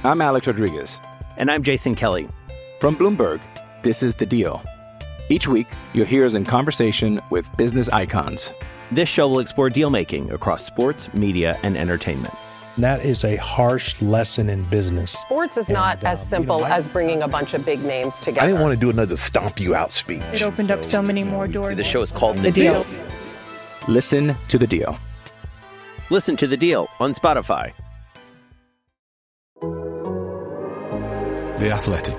I'm Alex Rodriguez. And I'm Jason Kelly. From Bloomberg, this is The Deal. Each week, you'll hear us in conversation with business icons. This show will explore deal-making across sports, media, and entertainment. That is a harsh lesson in business. Sports is not as simple as bringing a bunch of big names together. I didn't want to do another stomp you out speech. It opened up so many more doors. The show is called The Deal. Listen to The Deal. Listen to The Deal on Spotify. The Athletic.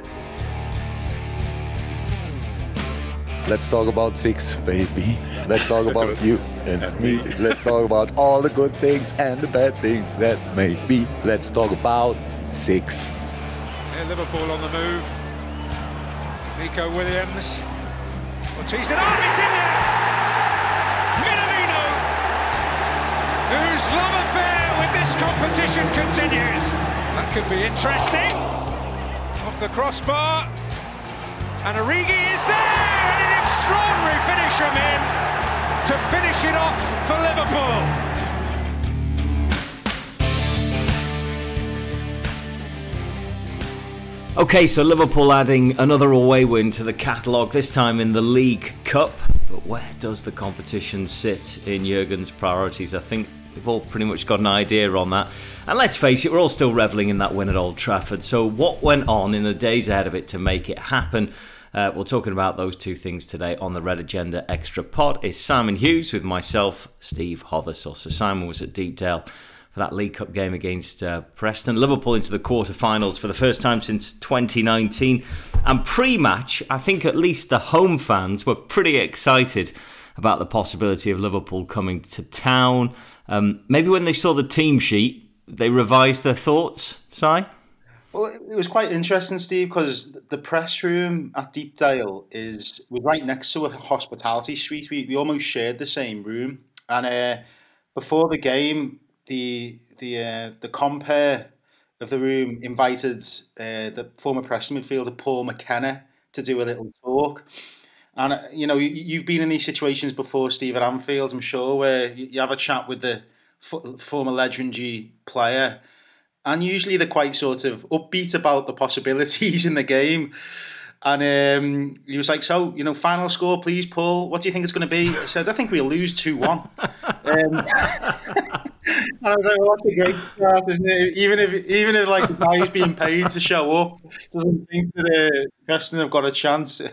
Let's talk about six, baby. Let's talk about you and me. Let's talk about all the good things and the bad things that may be. Let's talk about six. Yeah, Liverpool on the move. Nico Williams. It's in there! Minamino, whose love affair with this competition continues. That could be interesting. Off the crossbar. And Origi is there! And an extraordinary finish from him to finish it off for Liverpool. Okay, so Liverpool adding another away win to the catalogue, this time in the League Cup. But where does the competition sit in Jurgen's priorities? I think we've all pretty much got an idea on that. And let's face it, we're all still revelling in that win at Old Trafford. So what went on in the days ahead of it to make it happen? We're talking about those two things today on the Red Agenda Extra Pod. It's Simon Hughes with myself, Steve Hothersall. So Simon was at Deepdale for that League Cup game against Preston. Liverpool into the quarterfinals for the first time since 2019. And pre-match, I think at least the home fans were pretty excited about the possibility of Liverpool coming to town. Maybe when they saw the team sheet, they revised their thoughts, Si? Well, it was quite interesting, Steve, because the press room at Deepdale was right next to a hospitality suite. We almost shared the same room. And before the game, the compere of the room invited the former Preston midfielder Paul McKenna to do a little talk. And, you know, you've been in these situations before, Steve, at Anfield, I'm sure, where you have a chat with the former legendary player. And usually they're quite sort of upbeat about the possibilities in the game. And he was like, so, you know, final score, please, Paul. What do you think it's going to be? He says, I think we'll lose 2-1. And I was like, well, that's a great start, isn't it? Even if like the guy who's being paid to show up doesn't think that Preston have got a chance. So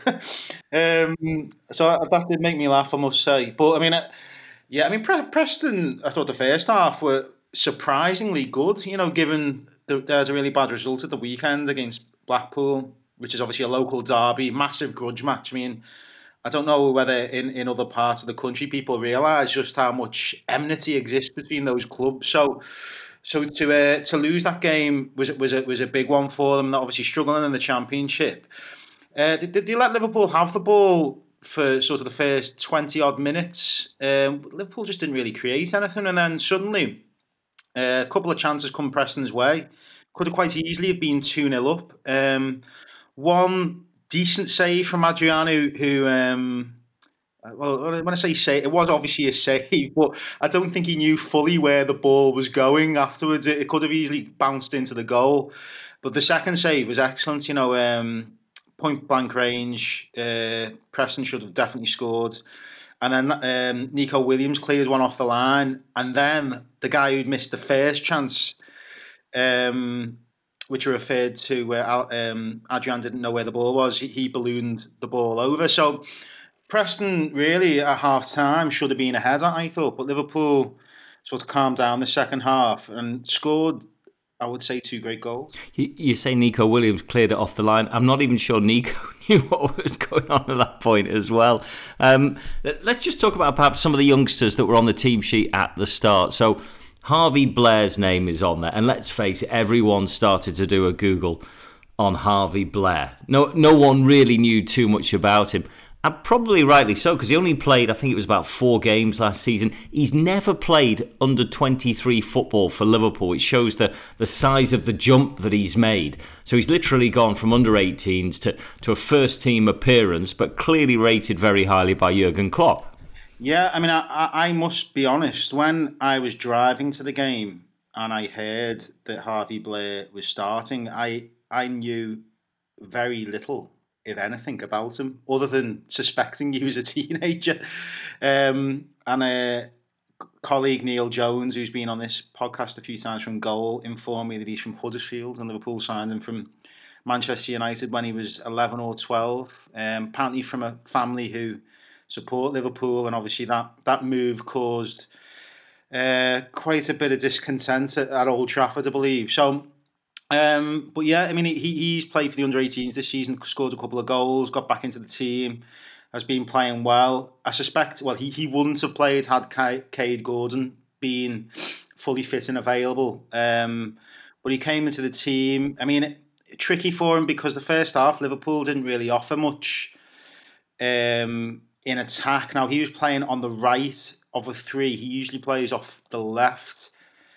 that did make me laugh, I must say. But I mean, Preston, I thought the first half were surprisingly good, you know, given there's a really bad result at the weekend against Blackpool, which is obviously a local derby, massive grudge match. I mean, I don't know whether in other parts of the country people realise just how much enmity exists between those clubs. So to lose that game was a big one for them. They're obviously struggling in the Championship. Did they let Liverpool have the ball for sort of the first 20 odd minutes? Liverpool just didn't really create anything, and then suddenly a couple of chances come Preston's way. Could have quite easily have been 2-0 up. One decent save from Adriano, who, well, when I say save, it was obviously a save, but I don't think he knew fully where the ball was going afterwards. It could have easily bounced into the goal. But the second save was excellent, you know, point blank range. Preston should have definitely scored. And then Nico Williams cleared one off the line. And then the guy who'd missed the first chance, which referred to where Adrian didn't know where the ball was, he ballooned the ball over. So Preston really at half-time should have been ahead, I thought. But Liverpool sort of calmed down the second half and scored, I would say, 2 great goals. You say Nico Williams cleared it off the line. I'm not even sure Nico knew what was going on at that point as well. Let's just talk about perhaps some of the youngsters that were on the team sheet at the start. So Harvey Blair's name is on there. And let's face it, everyone started to do a Google on Harvey Blair. No one really knew too much about him. And probably rightly so, because he only played, I think it was about 4 games last season. He's never played under 23 football for Liverpool, which shows the size of the jump that he's made. So he's literally gone from under 18s to a first team appearance, but clearly rated very highly by Jurgen Klopp. Yeah, I mean, I must be honest, when I was driving to the game, and I heard that Harvey Blair was starting, I knew very little, if anything, about him, other than suspecting he was a teenager. And a colleague, Neil Jones, who's been on this podcast a few times from Goal, informed me that he's from Huddersfield and Liverpool signed him from Manchester United when he was 11 or 12. Apparently from a family who support Liverpool, and obviously that move caused quite a bit of discontent at Old Trafford, I believe. So, but yeah, I mean, he's played for the under-18s this season, scored a couple of goals, got back into the team, has been playing well. I suspect, well, he wouldn't have played had Cade Gordon been fully fit and available. But he came into the team. I mean, tricky for him because the first half, Liverpool didn't really offer much in attack. Now, he was playing on the right of a three. He usually plays off the left.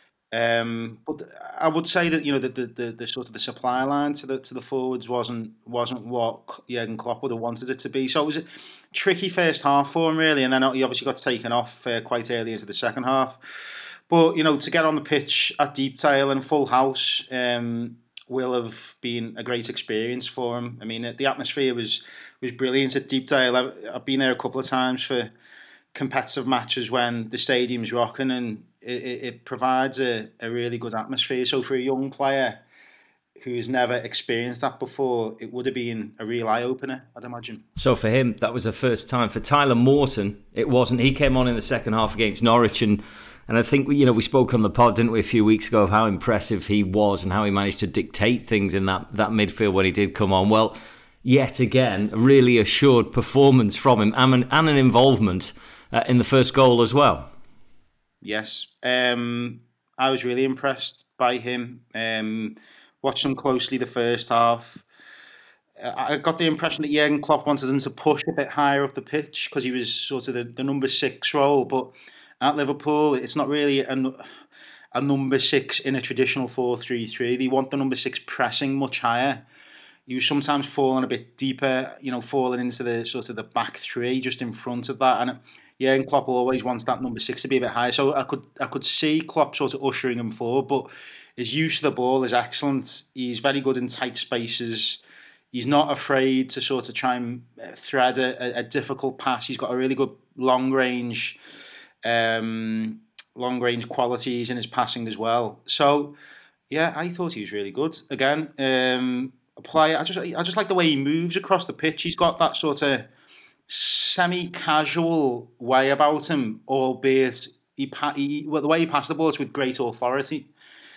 But I would say that, you know, the sort of the supply line to the forwards wasn't what Jurgen Klopp would have wanted it to be. So it was a tricky first half for him, really, and then he obviously got taken off quite early into the second half. But, you know, to get on the pitch at Deepdale and full house will have been a great experience for him. I mean, the atmosphere was brilliant at Deepdale. I've been there a couple of times for competitive matches when the stadium's rocking, and it provides a really good atmosphere. So for a young player who has never experienced that before, it would have been a real eye-opener, I'd imagine. So for him, that was the first time. For Tyler Morton, it wasn't. He came on in the second half against Norwich, and I think, you know, we spoke on the pod, didn't we, a few weeks ago, of how impressive he was and how he managed to dictate things in that midfield when he did come on. Well, yet again, a really assured performance from him and an involvement in the first goal as well. Yes, I was really impressed by him. Watched him closely the first half. I got the impression that Jurgen Klopp wanted him to push a bit higher up the pitch because he was sort of the number 6 role. But at Liverpool, it's not really a number 6 in a traditional 4-3-3. They want the number 6 pressing much higher. He was sometimes falling a bit deeper, you know, falling into the sort of the back 3 just in front of that. And Jurgen Klopp always wants that number 6 to be a bit higher. So I could see Klopp sort of ushering him forward, but his use of the ball is excellent. He's very good in tight spaces. He's not afraid to sort of try and thread a difficult pass. He's got a really good long range qualities in his passing as well. So yeah, I thought he was really good. Again, a player. I just like the way he moves across the pitch. He's got that sort of semi-casual way about him, albeit the way he passes the ball is with great authority.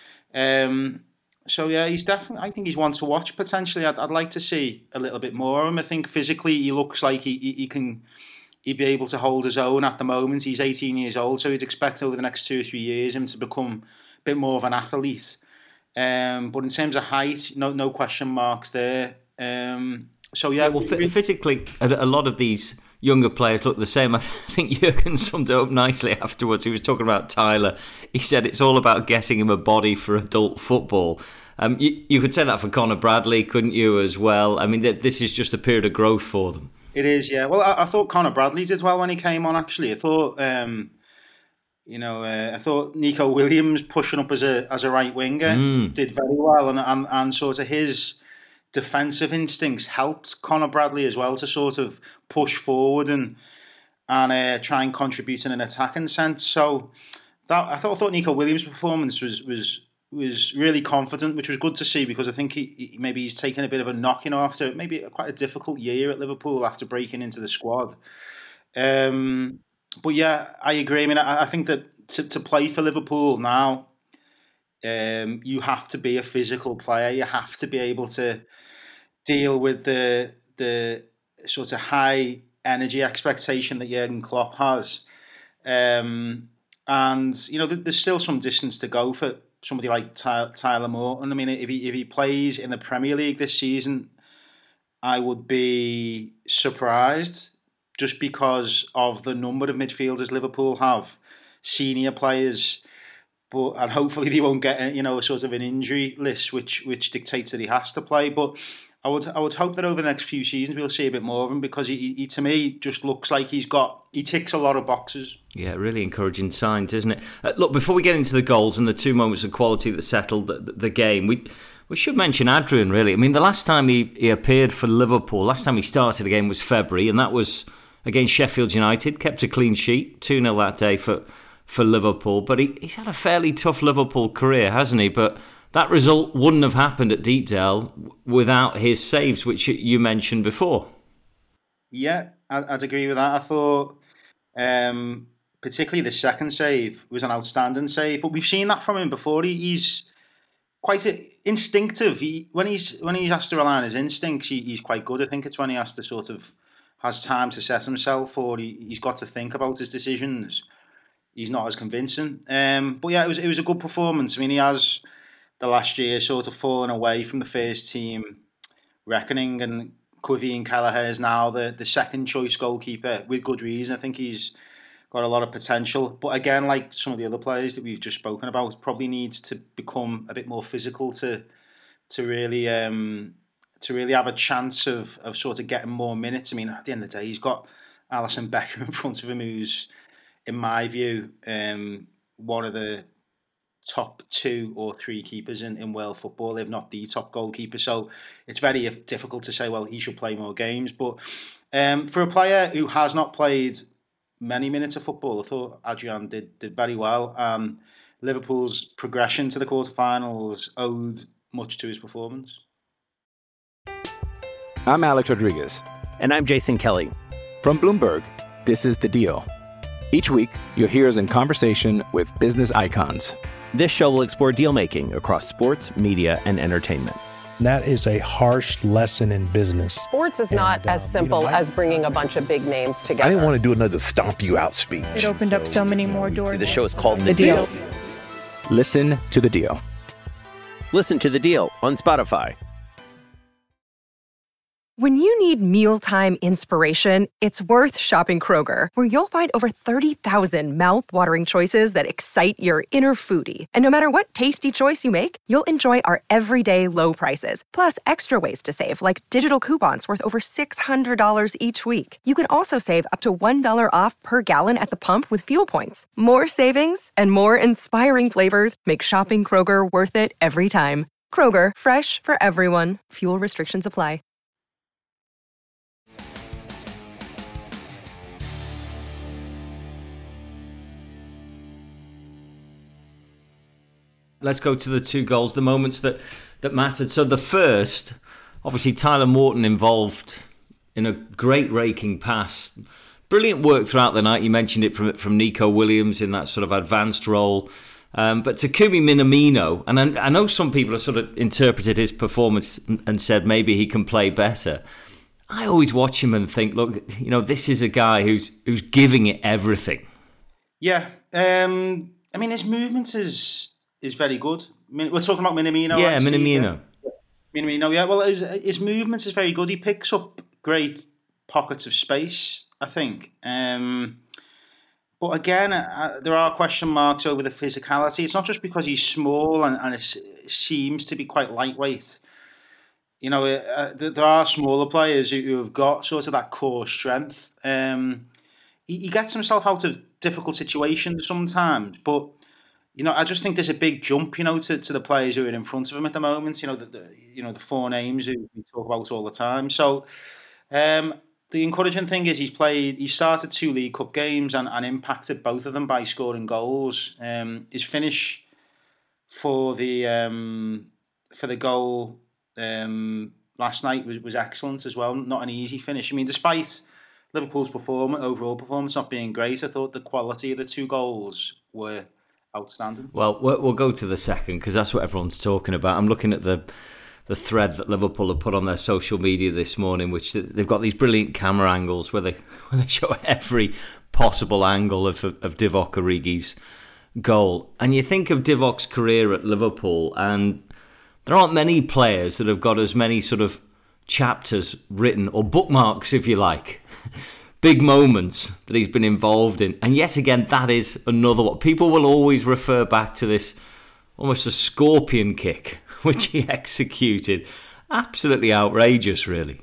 So yeah, he's definitely. I think he's one to watch potentially. I'd like to see a little bit more of him. I think physically he looks like he'd be able to hold his own at the moment. He's 18 years old, so you'd expect over the next 2 or 3 years him to become a bit more of an athlete. But in terms of height, no question marks there. So yeah, well, physically, a lot of these younger players look the same. I think Jurgen summed it up nicely afterwards. He was talking about Tyler. He said it's all about getting him a body for adult football. You could say that for Connor Bradley, couldn't you, as well? I mean, this is just a period of growth for them. It is, yeah. Well, I thought Connor Bradley did well when he came on, actually. I thought, I thought Nico Williams pushing up as a right winger did very well, and sort of his defensive instincts helped Connor Bradley as well to sort of push forward and try and contribute in an attacking sense. So I thought Nico Williams' performance was really confident, which was good to see, because I think he's taken a bit of a knock, after maybe quite a difficult year at Liverpool after breaking into the squad. But yeah, I agree. I mean, I think that to play for Liverpool now, you have to be a physical player. You have to be able to deal with the sort of high energy expectation that Jurgen Klopp has. And, there's still some distance to go for somebody like Tyler Morton. I mean, if he plays in the Premier League this season, I would be surprised, just because of the number of midfielders Liverpool have, senior players, and hopefully they won't get a sort of an injury list which dictates that he has to play. But I would hope that over the next few seasons we'll see a bit more of him, because he to me just looks like he ticks a lot of boxes. Yeah, really encouraging signs, isn't it? Look, before we get into the goals and the 2 moments of quality that settled the game, we should mention Adrian, really. I mean, the last time he appeared for Liverpool, last time he started a game was February, and that was against Sheffield United. Kept a clean sheet, 2-0 that day for Liverpool. But he's had a fairly tough Liverpool career, hasn't he? But that result wouldn't have happened at Deepdale without his saves, which you mentioned before. Yeah, I'd agree with that. I thought particularly the second save was an outstanding save, but we've seen that from him before. He's quite instinctive. When he's asked to rely on his instincts, he's quite good. I think it's when he has time to set himself, or he's got to think about his decisions, he's not as convincing. But yeah, it was a good performance. I mean, he has the last year sort of fallen away from the first team reckoning, and Quivien Kelleher is now the second choice goalkeeper with good reason. I think he's got a lot of potential, but again, like some of the other players that we've just spoken about, probably needs to become a bit more physical to really have a chance of sort of getting more minutes. I mean, at the end of the day, he's got Alisson Becker in front of him, who's, in my view, one of the top 2 or 3 keepers in world football, if not the top goalkeeper. So it's very difficult to say, well, he should play more games. But for a player who has not played many minutes of football, I thought Adrian did very well. Liverpool's progression to the quarterfinals owed much to his performance. I'm Alex Rodriguez. And I'm Jason Kelly. From Bloomberg, this is The Deal. Each week, you'll hear us in conversation with business icons. This show will explore deal-making across sports, media, and entertainment. That is a harsh lesson in business. Sports is not as simple as bringing a bunch of big names together. I didn't want to do another stomp you out speech. It opened up so many more doors. The show is called The Deal. Listen to The Deal. Listen to The Deal on Spotify. When you need mealtime inspiration, it's worth shopping Kroger, where you'll find over 30,000 mouth-watering choices that excite your inner foodie. And no matter what tasty choice you make, you'll enjoy our everyday low prices, plus extra ways to save, like digital coupons worth over $600 each week. You can also save up to $1 off per gallon at the pump with fuel points. More savings and more inspiring flavors make shopping Kroger worth it every time. Kroger, fresh for everyone. Fuel restrictions apply. Let's go to the 2 goals, the moments that mattered. So the first, obviously Tyler Morton involved in a great raking pass. Brilliant work throughout the night. You mentioned it from Nico Williams in that sort of advanced role. But Takumi Minamino, and I know some people have sort of interpreted his performance and said maybe he can play better. I always watch him and think, look, this is a guy who's giving it everything. Yeah. I mean, his movement is very good. We're talking about Minamino. Yeah, Minamino. Minamino, yeah. Well, his movement is very good. He picks up great pockets of space, I think. But again, there are question marks over the physicality. It's not just because he's small and it seems to be quite lightweight. There are smaller players who have got sort of that core strength. He gets himself out of difficult situations sometimes, but I just think there's a big jump, to the players who are in front of him at the moment. The 4 names who we talk about all the time. So the encouraging thing is he started 2 League Cup games and impacted both of them by scoring goals. His finish for the goal last night was excellent as well. Not an easy finish. I mean, despite Liverpool's overall performance not being great, I thought the quality of the 2 goals were outstanding. Well, we'll go to the second because that's what everyone's talking about. I'm looking at the thread that Liverpool have put on their social media this morning, which they've got these brilliant camera angles where they show every possible angle of Divock Origi's goal. And you think of Divok's career at Liverpool, and there aren't many players that have got as many sort of chapters written, or bookmarks, if you like. Big moments that he's been involved in. And yet again, that is another one. People will always refer back to this almost a scorpion kick, which he executed absolutely outrageous, really.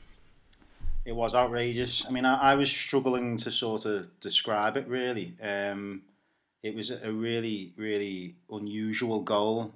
It was outrageous. I mean, I was struggling to sort of describe it, really. It was a really, really unusual goal.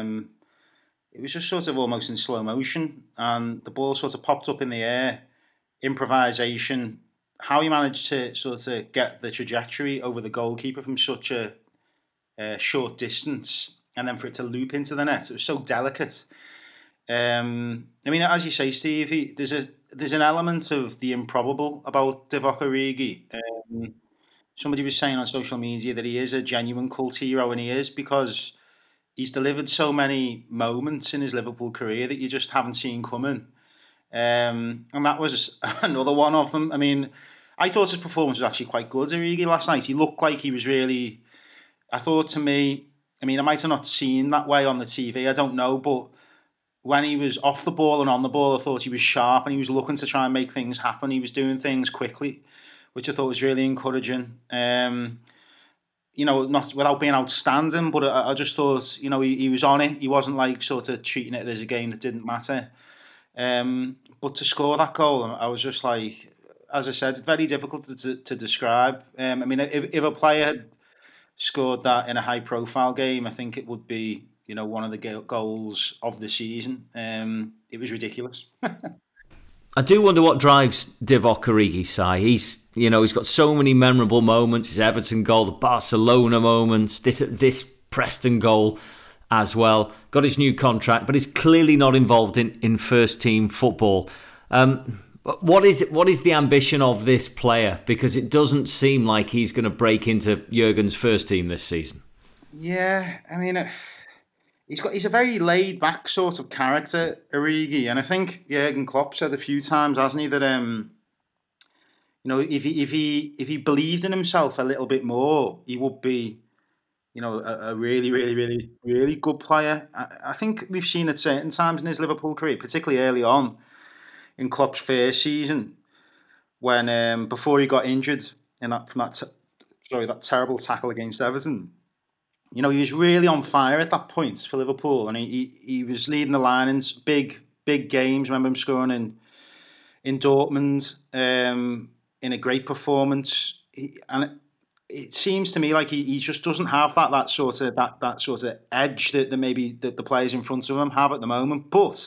It was just sort of almost in slow motion, and the ball sort of popped up in the air. Improvisation. How he managed to sort of get the trajectory over the goalkeeper from such a short distance, and then for it to loop into the net, it was so delicate. I mean, as you say, Steve, there's an element of the improbable about Divock Origi. Somebody was saying on social media that he is a genuine cult hero, and he is, because he's delivered so many moments in his Liverpool career that you just haven't seen coming. And that was another one of them. I mean, I thought his performance was actually quite good, Origi, last night. He looked like he was really... I thought, to me... I mean, I might have not seen that way on the TV, I don't know, but when he was off the ball and on the ball, I thought he was sharp and he was looking to try and make things happen. He was doing things quickly, which I thought was really encouraging. You know, not without being outstanding, but I just thought, you know, he was on it. He wasn't like sort of treating it as a game that didn't matter. But to score that goal, I was just like, as I said, very difficult to describe. I mean, if a player had scored that in a high-profile game, I think it would be, you know, one of the goals of the season. It was ridiculous. I do wonder what drives Divock Origi, Si. He's got so many memorable moments. His Everton goal, the Barcelona moments, this Preston goal as well. Got his new contract, but he's clearly not involved in first team football. What is the ambition of this player? Because it doesn't seem like he's going to break into Jurgen's first team this season. Yeah, I mean, he's a very laid back sort of character, Origi, and I think Jurgen Klopp said a few times, hasn't he, that you know, if he believed in himself a little bit more, he would be, you know, a really, really, really, really good player. I think we've seen at certain times in his Liverpool career, particularly early on in Klopp's first season, when before he got injured in that terrible tackle against Everton. You know, he was really on fire at that point for Liverpool, and he was leading the line in big games. I remember him scoring in Dortmund in a great performance. And it seems to me like he just doesn't have that sort of edge that maybe the players in front of him have at the moment. But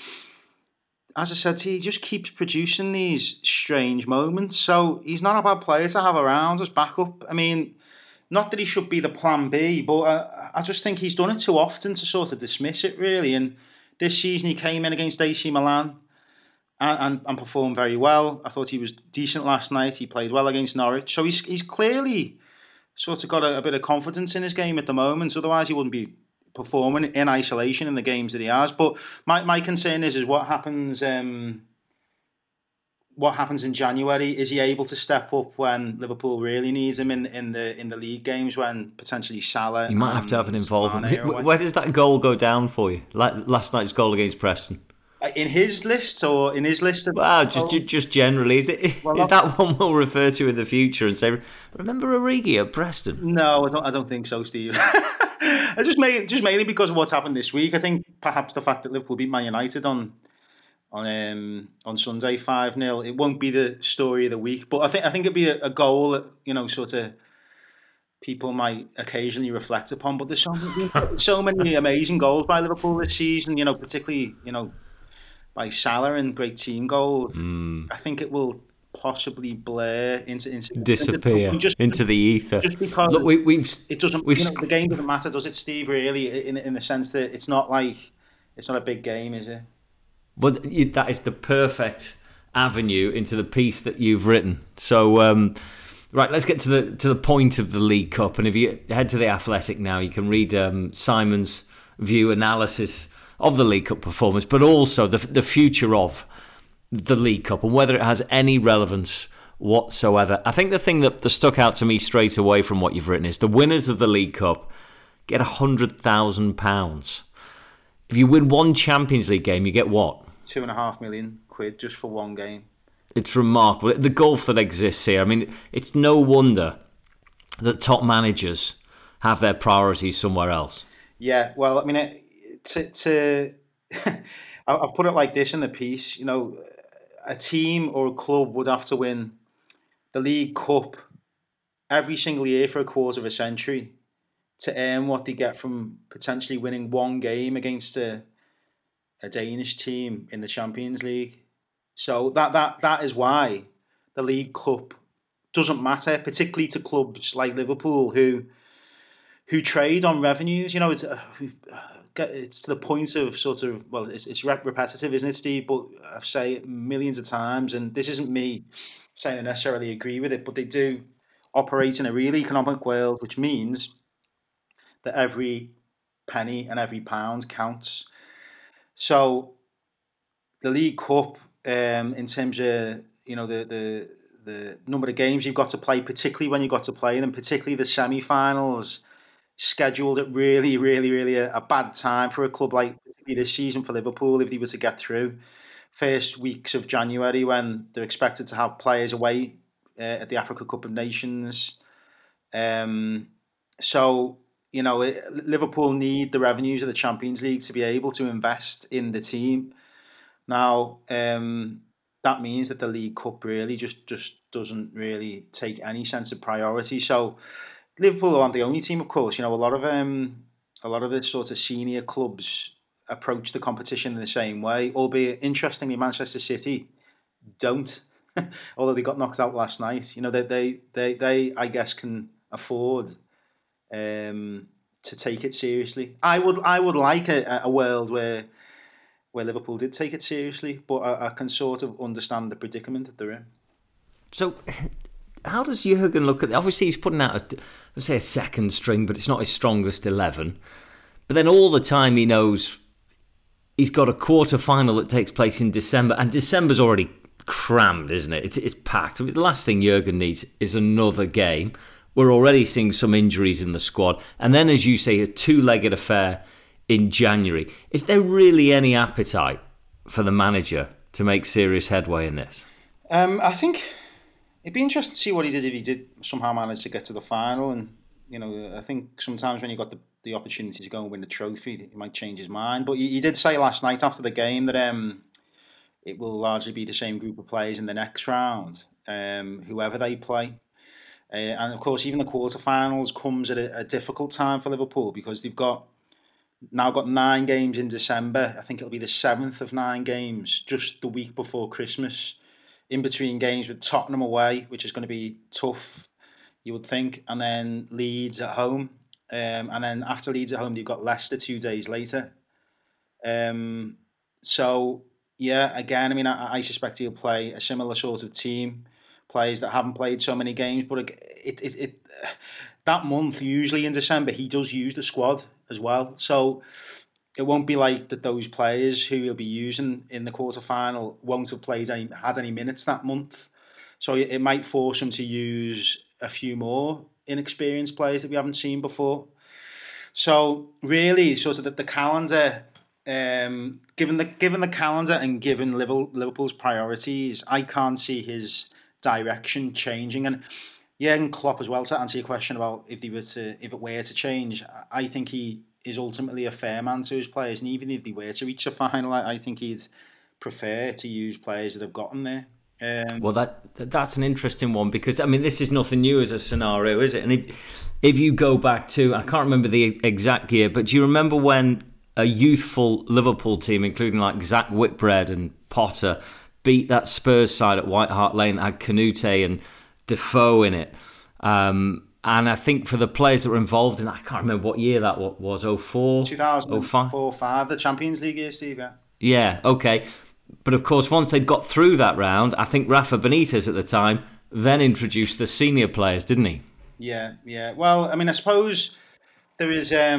as I said to you, he just keeps producing these strange moments. So he's not a bad player to have around as backup. I mean, not that he should be the plan B, but I just think he's done it too often to sort of dismiss it, really. And this season he came in against AC Milan and performed very well. I thought he was decent last night. He played well against Norwich. So he's clearly sort of got a bit of confidence in his game at the moment. Otherwise he wouldn't be performing in isolation in the games that he has. But my concern is what happens... What happens in January? Is he able to step up when Liverpool really needs him in the league games, when potentially Salah? You might have to have an involvement. Where does that goal go down for you? Like last night's goal against Preston? In his list or in his list of... Well, just generally. Is that one we'll refer to in the future and say, remember Origi at Preston? No, I don't think so, Steve. just mainly because of what's happened this week. I think perhaps the fact that Liverpool beat Man United on Sunday 5-0. It won't be the story of the week, but I think it'd be a goal that, you know, sort of people might occasionally reflect upon. But there's so many amazing goals by Liverpool this season, you know, particularly, you know, by Salah and great team goal. I think it will possibly blur into disappear into the ether. Just because it doesn't. The game doesn't matter, does it, Steve? Really, in the sense that it's not a big game, is it? Well, that is the perfect avenue into the piece that you've written. So, right, let's get to the point of the League Cup. And if you head to The Athletic now, you can read Simon's view analysis of the League Cup performance, but also the future of the League Cup and whether it has any relevance whatsoever. I think the thing that stuck out to me straight away from what you've written is the winners of the League Cup get £100,000. If you win one Champions League game, you get what? £2.5 million just for one game. It's remarkable. The gulf that exists here. I mean, it's no wonder that top managers have their priorities somewhere else. Yeah, well, I mean, I'll put it like this in the piece. You know, a team or a club would have to win the League Cup every single year for a quarter of a century to earn what they get from potentially winning one game against a Danish team in the Champions League. So that is why the League Cup doesn't matter, particularly to clubs like Liverpool who trade on revenues. You know, it's to the point of sort of, well, it's repetitive, isn't it, Steve? But I've said it millions of times, and this isn't me saying I necessarily agree with it, but they do operate in a really economic world, which means that every penny and every pound counts. So the League Cup, in terms of, you know, the number of games you've got to play, particularly when you've got to play them, particularly the semi-finals, scheduled at really, really, really a bad time for a club like this season for Liverpool if they were to get through. First weeks of January when they're expected to have players away at the Africa Cup of Nations. So, you know, Liverpool need the revenues of the Champions League to be able to invest in the team. Now, that means that the League Cup really just doesn't really take any sense of priority. So Liverpool aren't the only team, of course. You know, a lot of the sort of senior clubs approach the competition in the same way. Albeit, interestingly, Manchester City don't, although they got knocked out last night. You know, they I guess can afford to take it seriously. I would like a world where Liverpool did take it seriously, but I can sort of understand the predicament that they're in. So, how does Jurgen look at it? Obviously, he's putting out a second string, but it's not his strongest 11. But then all the time he knows he's got a quarter final that takes place in December, and December's already crammed, isn't it? It's packed. I mean, the last thing Jurgen needs is another game. We're already seeing some injuries in the squad, and then, as you say, a two-legged affair in January. Is there really any appetite for the manager to make serious headway in this? I think it'd be interesting to see what he did if he did somehow manage to get to the final. And, you know, I think sometimes when you've got the opportunity to go and win the trophy, he might change his mind. But he did say last night after the game that it will largely be the same group of players in the next round, whoever they play. And, of course, even the quarterfinals comes at a difficult time for Liverpool because they've now got 9 games in December. I think it'll be the 7th of 9 games, just the week before Christmas. In between games with Tottenham away, which is going to be tough, you would think, and then Leeds at home. And then after Leeds at home, you've got Leicester 2 days later. So, yeah, again, I mean, I suspect he'll play a similar sort of team, players that haven't played so many games. But that month, usually in December, he does use the squad as well. So it won't be like that those players who he'll be using in the quarterfinal won't have had any minutes that month. So it might force him to use a few more inexperienced players that we haven't seen before. So really, sort of the calendar, given the calendar and given Liverpool's priorities, I can't see his direction changing. And Jurgen Klopp as well, to answer your question about if it were to change, I think he is ultimately a fair man to his players, and even if they were to reach a final, I think he'd prefer to use players that have gotten there. Well, that's an interesting one because, I mean, this is nothing new as a scenario, is it? And if you go back to, I can't remember the exact year, but do you remember when a youthful Liverpool team, including like Zach Whitbread and Potter, beat that Spurs side at White Hart Lane, had Canute and Defoe in it? And I think for the players that were involved in, I can't remember what year that was, 04? 2004, 05, the Champions League year, Steve, yeah. Yeah, okay. But of course, once they'd got through that round, I think Rafa Benitez at the time then introduced the senior players, didn't he? Yeah. Well, I mean, I suppose there is a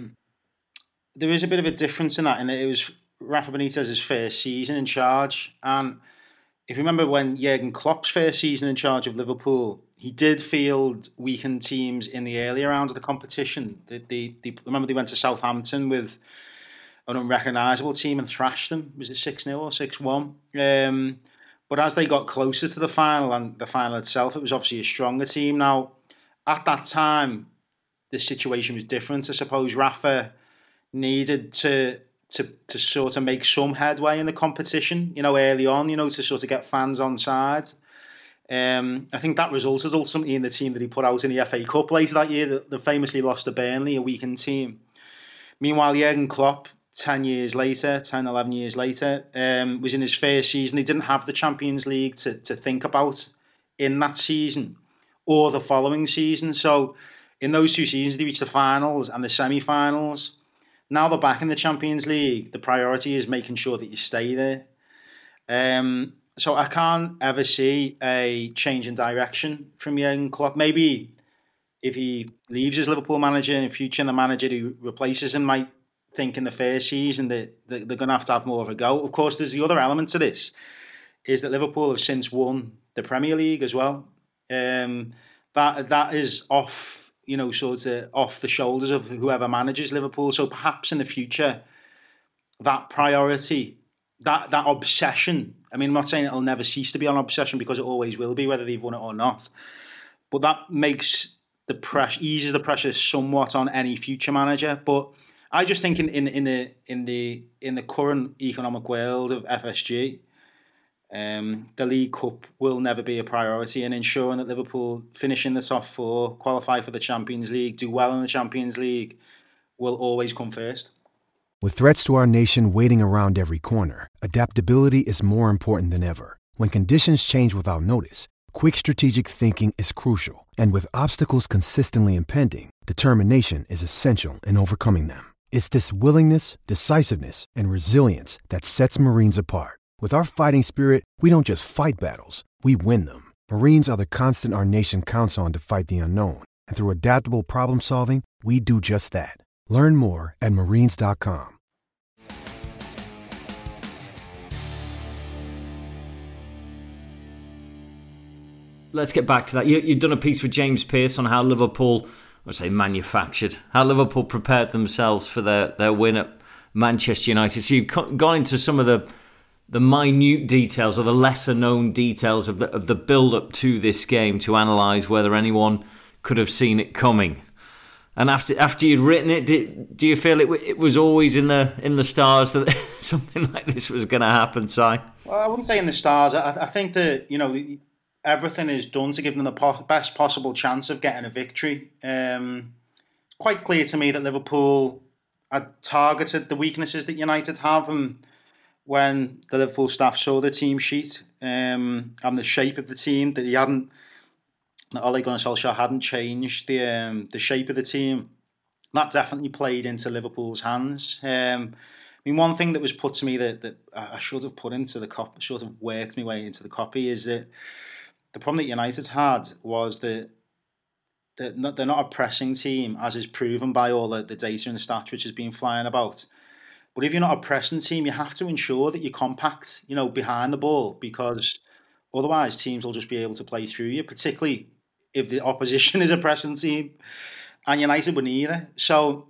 bit of a difference in that it was Rafa Benitez's first season in charge. And if you remember when Jurgen Klopp's first season in charge of Liverpool, he did field weakened teams in the earlier round of the competition. Remember they went to Southampton with an unrecognisable team and thrashed them. Was it 6-0 or 6-1? But as they got closer to the final and the final itself, it was obviously a stronger team. Now, at that time, the situation was different. I suppose Rafa needed to to sort of make some headway in the competition, early on, to sort of get fans on side. I think that resulted ultimately in the team that he put out in the FA Cup later that year, that famously lost to Burnley, a weakened team. Meanwhile, Jurgen Klopp, 11 years later, was in his first season. He didn't have the Champions League to think about in that season or the following season. So in those 2 seasons, they reached the finals and the semi-finals. Now they're back in the Champions League. The priority is making sure that you stay there. So I can't ever see a change in direction from Jurgen Klopp. Maybe if he leaves as Liverpool manager in the future, and the manager who replaces him might think in the first season that they're going to have more of a go. Of course, there's the other element to this, is that Liverpool have since won the Premier League as well. That is off, sort of off the shoulders of whoever manages Liverpool. So perhaps in the future, that priority, that obsession, I mean, I'm not saying it'll never cease to be an obsession, because it always will be, whether they've won it or not. But that makes eases the pressure somewhat on any future manager. But I just think in the current economic world of FSG, the League Cup will never be a priority, and ensuring that Liverpool finish in the top 4, qualify for the Champions League, do well in the Champions League, will always come first. With threats to our nation waiting around every corner, adaptability is more important than ever. When conditions change without notice, quick strategic thinking is crucial. And with obstacles consistently impending, determination is essential in overcoming them. It's this willingness, decisiveness, and resilience that sets Marines apart. With our fighting spirit, we don't just fight battles, we win them. Marines are the constant our nation counts on to fight the unknown. And through adaptable problem solving, we do just that. Learn more at marines.com. Let's get back to that. You've done a piece with James Pearce on how Liverpool, how Liverpool prepared themselves for their win at Manchester United. So you've gone into some of the minute details, or the lesser known details of the build up to this game, to analyse whether anyone could have seen it coming. And after you'd written it, do you feel it was always in the stars that something like this was going to happen, Si? Well, I wouldn't say in the stars. I think that everything is done to give them the best possible chance of getting a victory. Quite clear to me that Liverpool had targeted the weaknesses that United have, and when the Liverpool staff saw the team sheet and the shape of the team, that Ole Gunnar Solskjaer hadn't changed the shape of the team. That definitely played into Liverpool's hands. One thing that was put to me that I should have put into the copy, sort of worked my way into the copy, is that the problem that United had was that they're not a pressing team, as is proven by all the data and the stats which has been flying about. But if you're not a pressing team, you have to ensure that you're compact, behind the ball, because otherwise teams will just be able to play through you, particularly if the opposition is a pressing team, and United were neither. So,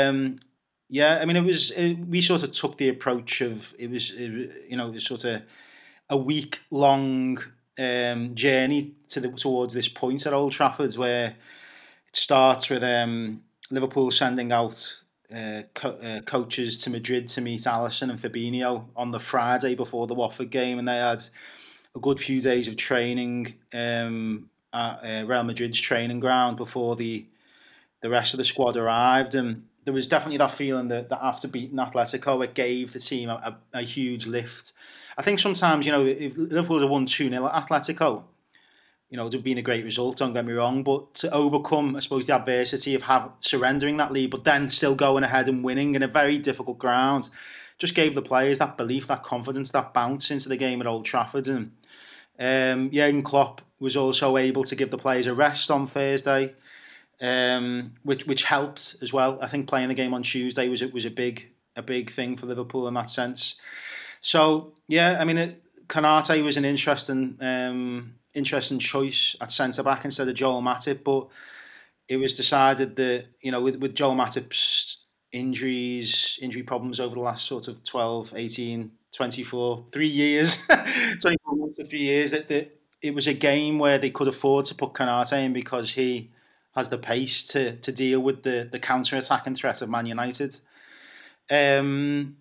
we sort of took the approach of it was sort of a week-long journey towards this point at Old Trafford, where it starts with Liverpool sending out coaches to Madrid to meet Alisson and Fabinho on the Friday before the Watford game, and they had a good few days of training at Real Madrid's training ground before the rest of the squad arrived. And there was definitely that feeling that after beating Atletico, it gave the team a huge lift. I think sometimes, if Liverpool had won 2-0 at Atletico, it would have been a great result, don't get me wrong, but to overcome, I suppose, the adversity of surrendering that lead, but then still going ahead and winning in a very difficult ground, just gave the players that belief, that confidence, that bounce into the game at Old Trafford. And Jurgen Klopp was also able to give the players a rest on Thursday, which helped as well. I think playing the game on Tuesday was a big thing for Liverpool in that sense. So Konate was an interesting choice at centre back instead of Joel Matip, but it was decided that with Joel Matip's injury problems over the last sort of 12, 18, 24, 3 years, 24 months to 3 years, that it was a game where they could afford to put Konate in, because he has the pace to deal with the counter-attacking threat of Man United.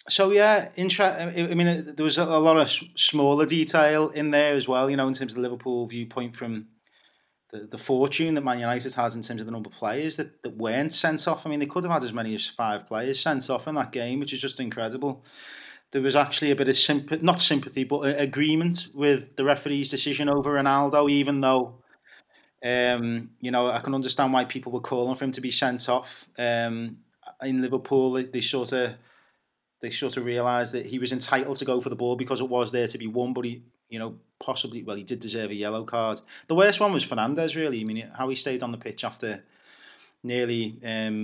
So yeah, I mean, there was a lot of smaller detail in there as well. You know, in terms of the Liverpool viewpoint from the fortune that Man United has in terms of the number of players that weren't sent off. I mean, they could have had as many as 5 players sent off in that game, which is just incredible. There was actually a bit of not sympathy, but agreement with the referee's decision over Ronaldo, even though, you know, I can understand why people were calling for him to be sent off. In Liverpool, they sort of realised that he was entitled to go for the ball because it was there to be won, but he, you know, possibly, well, he did deserve a yellow card. The worst one was Fernandes, really. I mean, how he stayed on the pitch after nearly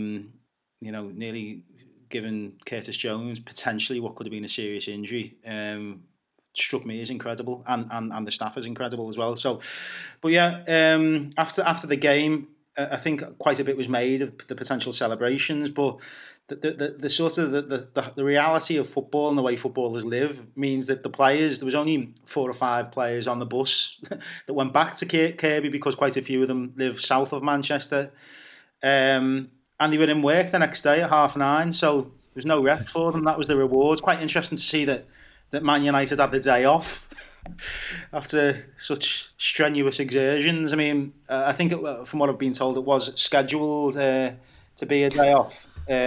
giving Curtis Jones potentially what could have been a serious injury, struck me as incredible, and the staff as incredible as well. So, but yeah, after the game, I think quite a bit was made of the potential celebrations, but the sort of the reality of football and the way footballers live means that the players, there was only 4 or 5 players on the bus that went back to Kirkby because quite a few of them live south of Manchester, and they were in work the next day at 9:30, so there was no rest for them. That was the reward. Quite interesting to see that Man United had the day off after such strenuous exertions. I mean, I think from what I've been told, it was scheduled to be a day off.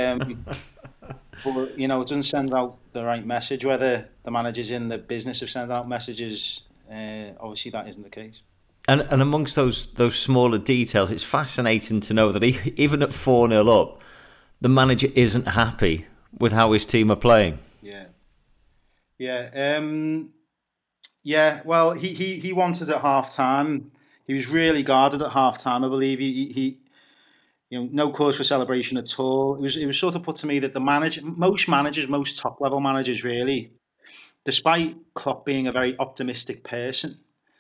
But, you know, it doesn't send out the right message. Whether the manager's in the business of sending out messages, obviously that isn't the case. And amongst those smaller details, it's fascinating to know that even at 4-0 up, the manager isn't happy with how his team are playing. Yeah. Well, he wanted at half time. He was really guarded at half time. I believe he you know, no cause for celebration at all. It was sort of put to me that most top level managers really, despite Klopp being a very optimistic person,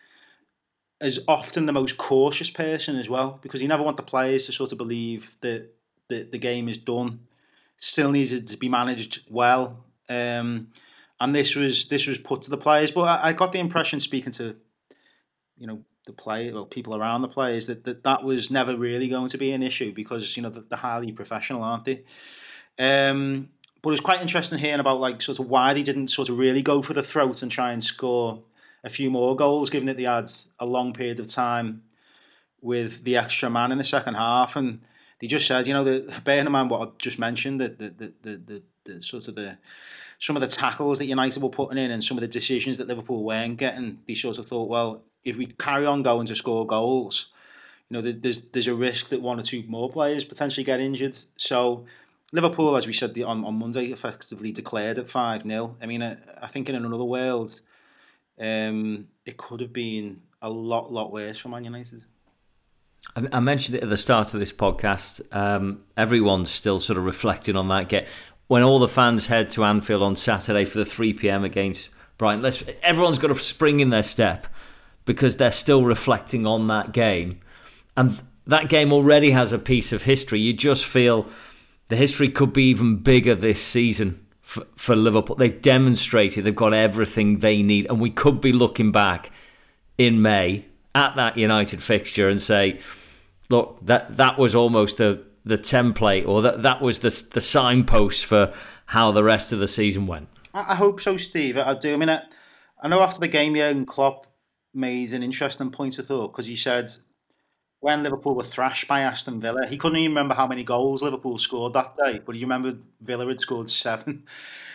is often the most cautious person as well, because you never want the players to sort of believe that the game is done. It still needs to be managed well. And this was put to the players. But I got the impression, speaking to, you know, people around the players, that was never really going to be an issue because, you know, they're highly professional, aren't they? But it was quite interesting hearing about, like, sort of why they didn't sort of really go for the throat and try and score a few more goals, given that they had a long period of time with the extra man in the second half. And they just said, you know, bearing in mind what I just mentioned, the sort of some of the tackles that United were putting in and some of the decisions that Liverpool weren't getting, they sort of thought, well, if we carry on going to score goals, you know, there's a risk that 1 or 2 more players potentially get injured. So Liverpool, as we said on Monday, effectively declared at 5-0. I mean, I think in another world, it could have been a lot worse for Man United. I mentioned it at the start of this podcast. Everyone's still sort of reflecting on that game. When all the fans head to Anfield on Saturday for the 3 p.m. against Brighton, everyone's got to spring in their step because they're still reflecting on that game. And that game already has a piece of history. You just feel the history could be even bigger this season for Liverpool. They've demonstrated they've got everything they need. And we could be looking back in May at that United fixture and say, look, that was almost the template, or that was the signpost for how the rest of the season went. I hope so, Steve. I do. I mean, I know after the game, Jurgen Klopp made an interesting point of thought, because he said when Liverpool were thrashed by Aston Villa, he couldn't even remember how many goals Liverpool scored that day, but he remembered Villa had scored 7.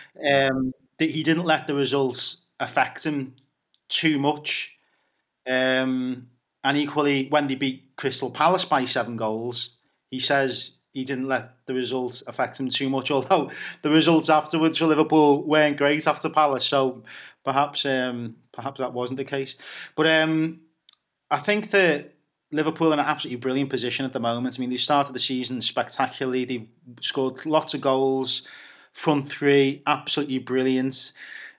He didn't let the results affect him too much. And equally, when they beat Crystal Palace by 7 goals, he says he didn't let the results affect him too much, although the results afterwards for Liverpool weren't great after Palace. So perhaps that wasn't the case. But I think that Liverpool are in an absolutely brilliant position at the moment. I mean, they started the season spectacularly. They've scored lots of goals, front three, absolutely brilliant.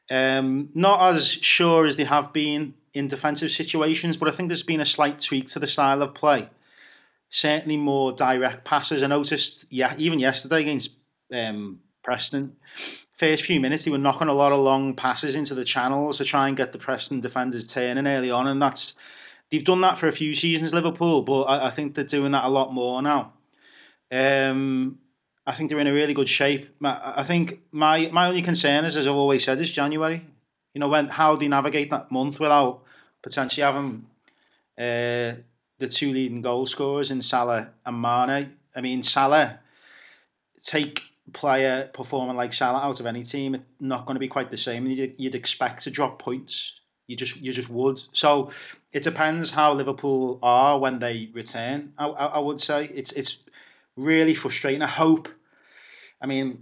Not as sure as they have been in defensive situations, but I think there's been a slight tweak to the style of play. Certainly more direct passes. I noticed, even yesterday against Preston, first few minutes they were knocking a lot of long passes into the channels to try and get the Preston defenders turning early on, and they've done that for a few seasons, Liverpool, but I think they're doing that a lot more now. And I think they're in a really good shape. I think my only concern is, as I've always said, is January. You know, how they navigate that month without potentially having the two leading goal scorers in Salah and Mane. I mean, Salah, take a player performing like Salah out of any team, it's not going to be quite the same. You'd expect to drop points. You just would. So it depends how Liverpool are when they return. I would say it's really frustrating. I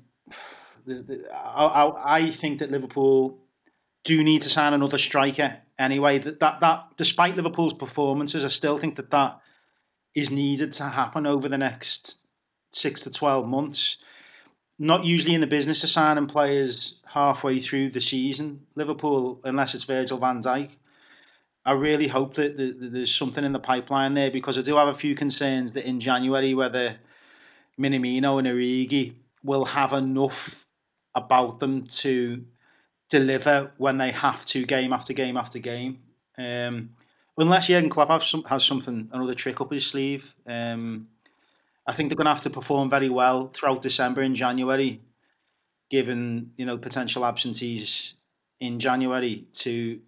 think that Liverpool do need to sign another striker anyway. That despite Liverpool's performances, I still think that is needed to happen over the next 6 to 12 months. Not usually in the business of signing players halfway through the season. Liverpool, unless it's Virgil van Dijk. I really hope that there's something in the pipeline there, because I do have a few concerns that in January whether Minamino and Origi will have enough about them to deliver when they have to, game after game after game. Unless Jurgen Klopp has something, another trick up his sleeve. I think they're going to have to perform very well throughout December and January, given potential absentees in January, to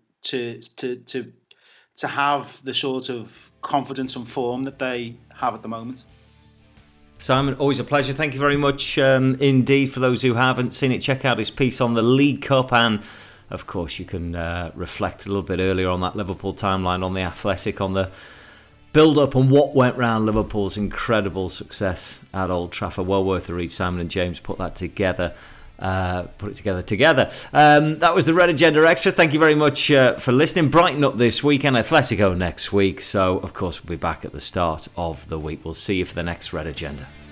have the sort of confidence and form that they have at the moment. Simon, always a pleasure. Thank you very much indeed. For those who haven't seen it, check out his piece on the League Cup, and of course you can reflect a little bit earlier on that Liverpool timeline on The Athletic, on the build-up and what went round Liverpool's incredible success at Old Trafford. Well worth a read. Simon and James put that together. Put it together. That was the Red Agenda Extra. Thank you very much for listening. Brighton up this weekend, Atletico next week. So, of course, we'll be back at the start of the week. We'll see you for the next Red Agenda.